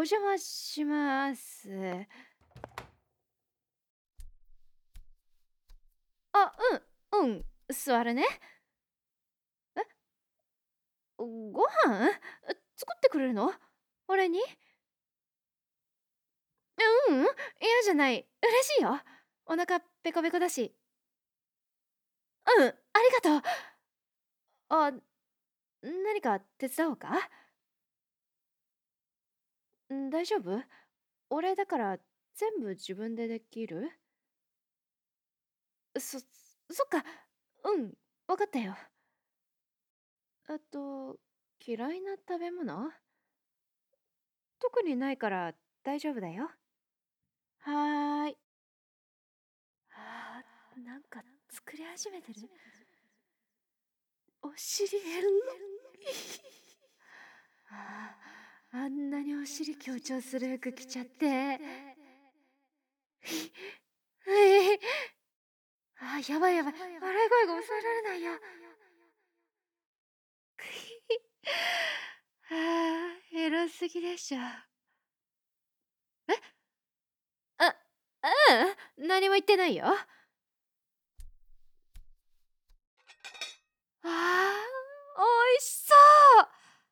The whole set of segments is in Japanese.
お邪魔します。あ、うん、座るね。え、ご飯作ってくれるの？俺に？ううん、嫌じゃない。嬉しいよ。お腹ペコペコだし。うん、ありがとう。あ、何か手伝おうか？大丈夫？俺だから全部自分でできる？そっか。うん、わかったよ。あと、嫌いな食べ物？特にないから大丈夫だよ。はーい。なんか作り始めてる。お尻減るの。あんなにお尻強調する服着ちゃって。やばいやばい。笑い声が抑えられないよ。エロすぎでしょ。あ、何も言ってないよ。美味しそう。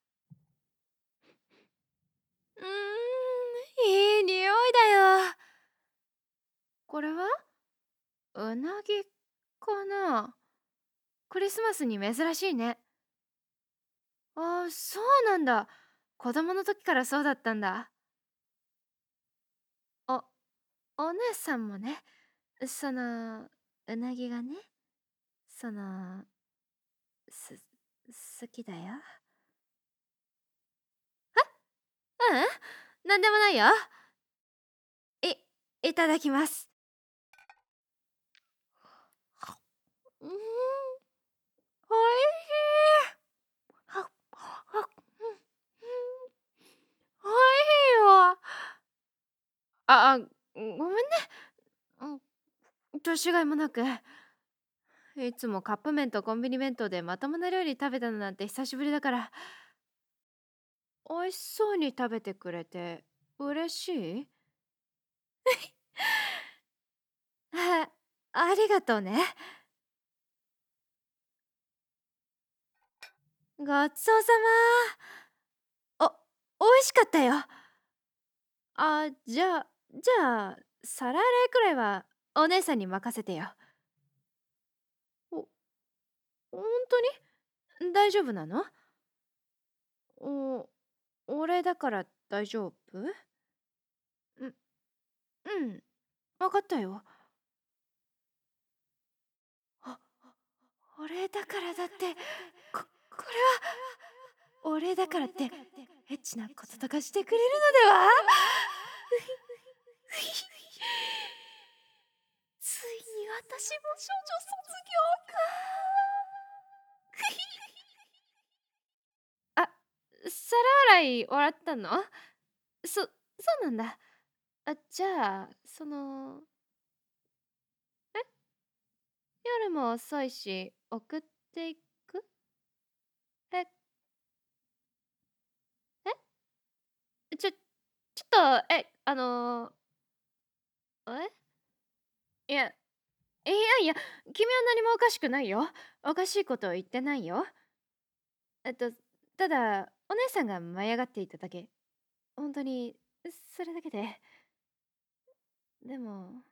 いい匂いだよ。これはうなぎかな？クリスマスに珍しいね。そうなんだ。子供の時からそうだったんだ。お、お姉さんもね、うなぎがね、その、す、好きだよ。うん、なんでもないよ。い、いただきます。うん、おいしい。おいしいわ。ごめんね。年がいもなく。いつもカップ麺とコンビニ弁当でまともな料理食べたのなんて久しぶりだから、美味しそうに食べてくれて嬉しい。ありがとうね。ごちそうさま。美味しかったよ。じゃあ、皿洗いくらいはお姉さんに任せてよ。ほ本当に大丈夫なの？お、俺だから大丈夫？うん、うん、わかったよ。あ、俺だからだって、これは、俺だからって、エッチなこととかしてくれるのでは？ついに私も少女卒業か。皿洗い終わったの？そうなんだ。じゃあ、夜も遅いし、送っていく？え、ちょっと、いや、いや、君は何もおかしくないよ。おかしいことを言ってないよ。えっと、ただ、お姉さんが舞い上がっていただけ。本当に、それだけで。でも、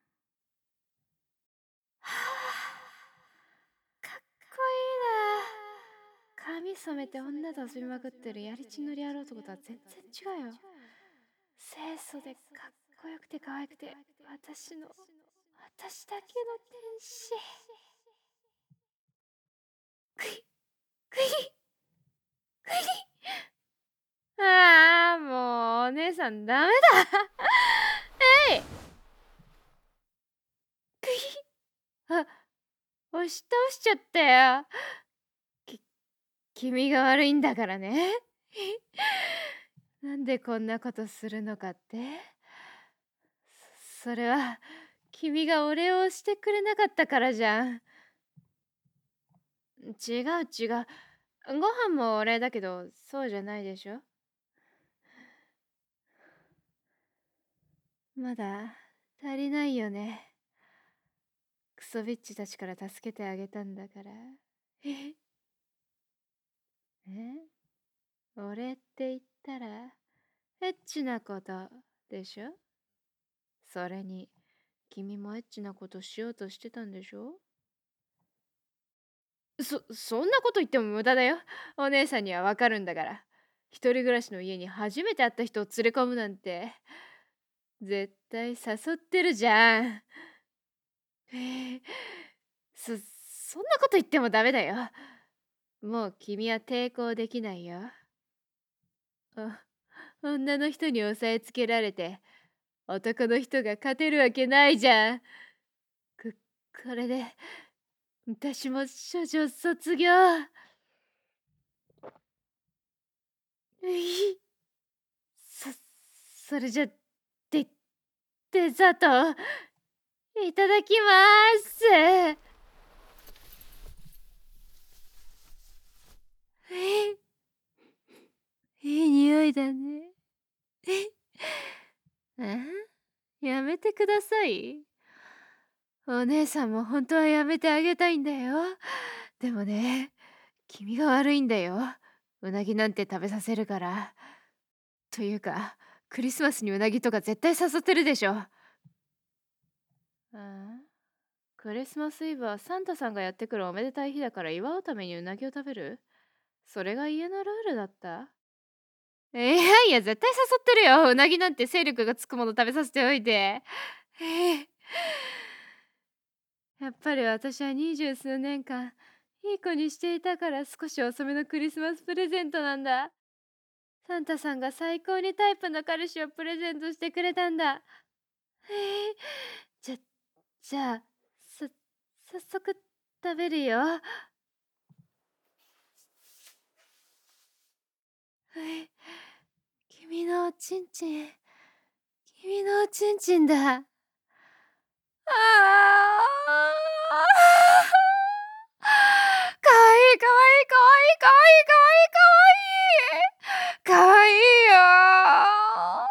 はあ、かっこいいな。髪染めて女と遊びまくってるやりちんのリアル男とは全然違うよ。清楚でかっこよくて可愛くて、私だけの天使。クイクイクイ。もうお姉さんダメだ。えい。クイ。押し倒しちゃったよ。き君が悪いんだからね。なんでこんなことするのかって？それは君がお礼をしてくれなかったからじゃん。違う違う。ご飯もお礼だけどそうじゃないでしょ。 まだ足りないよね。クソビッチたちから助けてあげたんだから。え俺って言ったら、エッチなことでしょ？それに、君もエッチなことしようとしてたんでしょ？そんなこと言っても無駄だよ。お姉さんにはわかるんだから。一人暮らしの家に初めて会った人を連れ込むなんて、絶対誘ってるじゃん。えーそんなこと言ってもダメだよ。もう君は抵抗できないよ。あ、女の人に押さえつけられて、男の人が勝てるわけないじゃん。こ、これで、私も処女卒業。ういそ、それじゃ、デザート、いただきます。いい匂いだね。えやめてください。お姉さんも本当はやめてあげたいんだよ。でもね、君が悪いんだよ。うなぎなんて食べさせるから。というか、クリスマスにうなぎとか絶対誘ってるでしょ。クリスマスイブはサンタさんがやってくるおめでたい日だから祝うためにうなぎを食べる？それが家のルールだった？いや、絶対誘ってるよ。うなぎなんて勢力がつくもの食べさせておいて。やっぱり私は20数年間いい子にしていたから少し遅めのクリスマスプレゼントなんだ。サンタさんが最高にタイプの彼氏をプレゼントしてくれたんだ。へえ、じゃ、じゃあ、早速食べるよ。君のおちんちん、君のおちんちんだ。あかわいいかわいいかわいいかわいいかわいいかわいいかわいいよ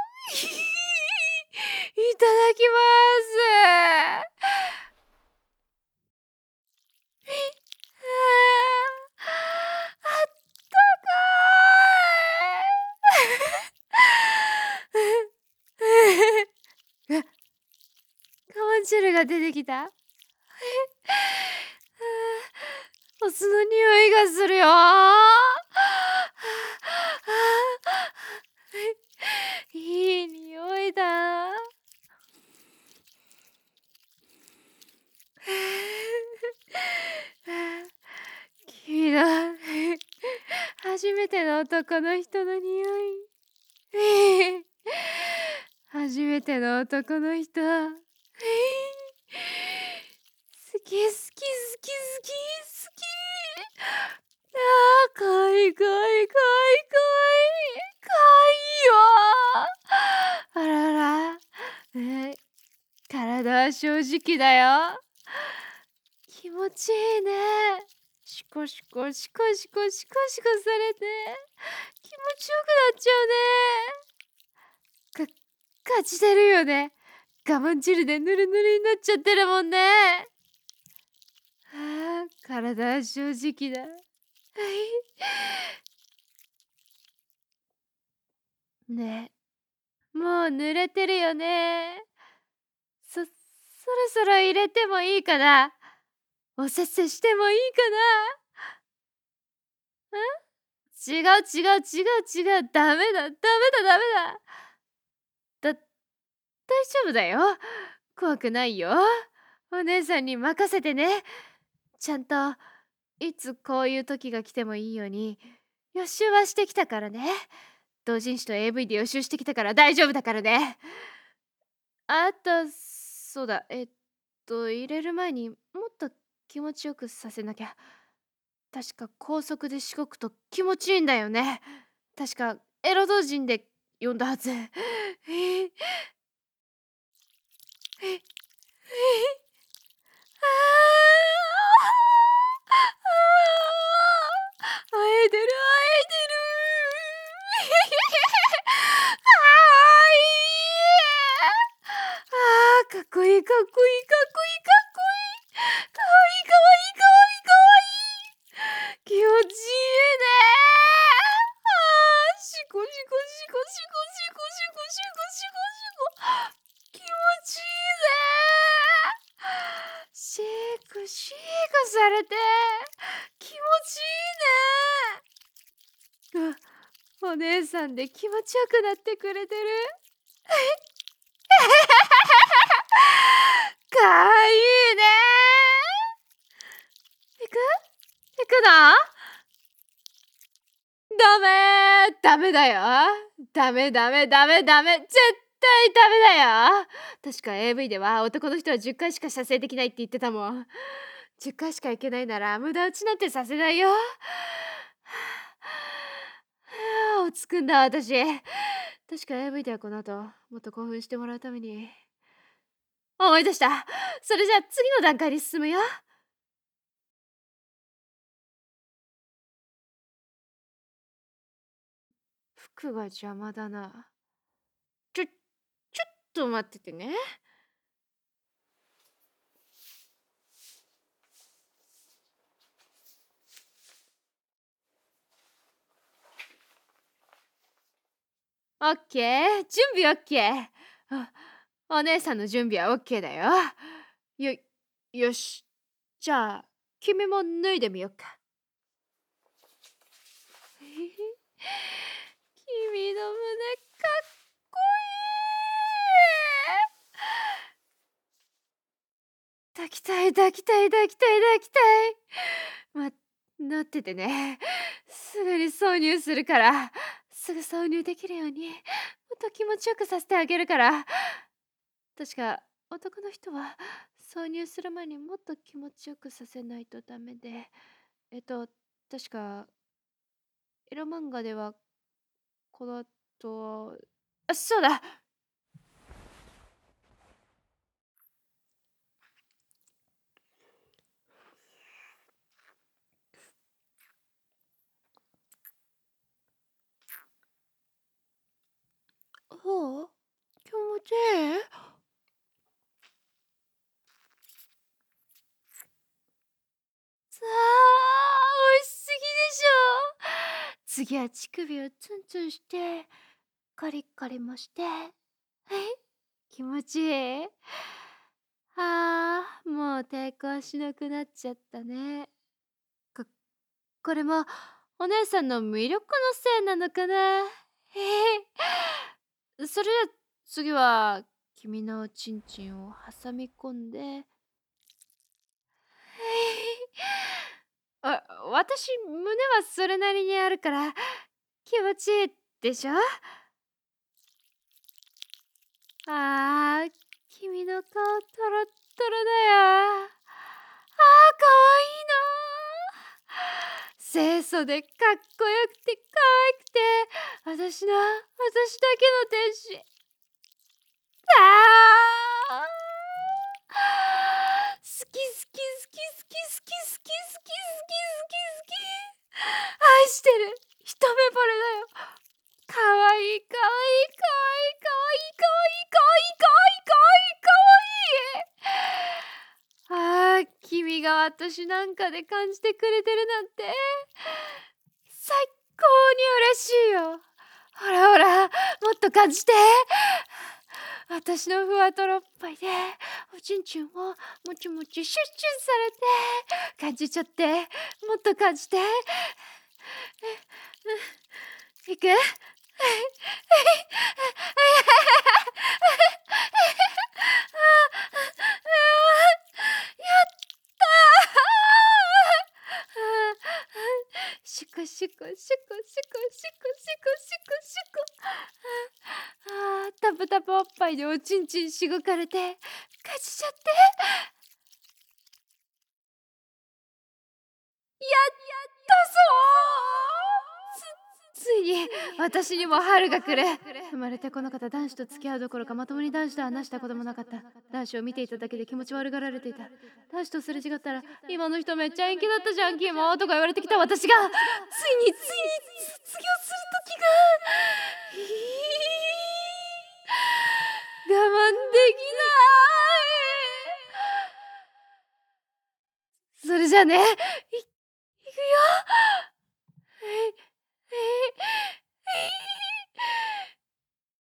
いただきますあったかいカマンチェルが出てきた。お酢の匂いがするよ。いい匂いだ。君の初めての男の人の匂い。初めての男の人。好き好き好き好き好き。かわいいかわいいかわいいかわいいかわいいよ。あらら、体は正直だよ。気持ちいいね。シコシコシコシコシコシコされて気持ちよくなっちゃうね。感じてるよね。我慢汁でぬるぬるになっちゃってるもんね。体は正直だ。ねえ、もう濡れてるよね。そろそろ入れてもいいかな。おせっせしてもいいかな。違う違う違う違う。ダメだダメだダメだ。大丈夫だよ。怖くないよ。お姉さんに任せてね。ちゃんといつこういう時が来てもいいように予習はしてきたからね。同人誌と AV で予習してきたから大丈夫だからね。あと、そうだ、入れる前にもっと気持ちよくさせなきゃ。確か高速でしごくと気持ちいいんだよね。確かエロ同人で読んだはず。あえてるあえてるかわいいかっこいいかっこいいかっこいい。かわいいかわいいかわいいかわいい。気持ちいいね。シコシコシコシコシコシコシコシコシコ。気持ちいいね。シェイクシェイクされて気持ちいいね。お姉さんで気持ちよくなってくれてる。かわいいね。行く行くの？ダメダメだよ。ダメダメダメダメ、絶対ダメだよ。確か AV では男の人は10回しか射精できないって言ってたもん。10回しかいけないなら無駄打ちなんてさせないよ。落ち着くんだ私。確か AV ではこの後もっと興奮してもらうために。思い出した。それじゃあ次の段階に進むよ。服が邪魔だな。ちょっと待っててね。オッケー、準備オッケー。お姉さんの準備はオッケーだよ。よし。じゃあ、君も脱いでみようか。君の胸かっこいい。抱きたい抱きたい抱きたい抱きたい。なっててね。すぐに挿入するから。すぐ挿入できるようにもっと気持ちよくさせてあげるから。確か男の人は挿入する前にもっと気持ちよくさせないとダメで、確かエロ漫画ではこの後、そうだ。おう、気持ちいい。さあ、美味しすぎでしょ。次は乳首をツンツンしてカリッカリもして、気持ちいい。もう抵抗しなくなっちゃったね。ここれもお姉さんの魅力のせいなのかな。それじゃ次は君のおちんちんを挟み込んで、私胸はそれなりにあるから気持ちいいでしょ。君の顔トロットロだよ。かわいいな。清楚でかっこよくて可愛くて、私だけの天使。好き好き好き好き好き好き好き好き好き好き。愛してる。一目惚れだよ。かわいいかわいいかわいいかわいいかわいいかわいいかわいいかわいいかわいいかわいい。君が私なんかで感じてくれてるなんて最高に嬉しいよ。ほらほら、もっと感じて。私のふわとろっぱいでおちんちんをもちもちシュッシュされて感じちゃって、もっと感じて。いく？シュコシュコシュコシュコシュコシュコシュコシュコ。タプタプおっぱいでおちんちんしごかれて感じちゃって。やったぞー。ついに私にも春が来る。生まれてこの方、男子と付き合うどころかまともに男子と話したこともなかった。男子を見ていただけで気持ち悪がられていた。男子とすれ違ったら、今の人めっちゃ延期だったじゃんキモとか言われてきた私が、ついに卒業する時が我慢できない。 じゃね。いくよ。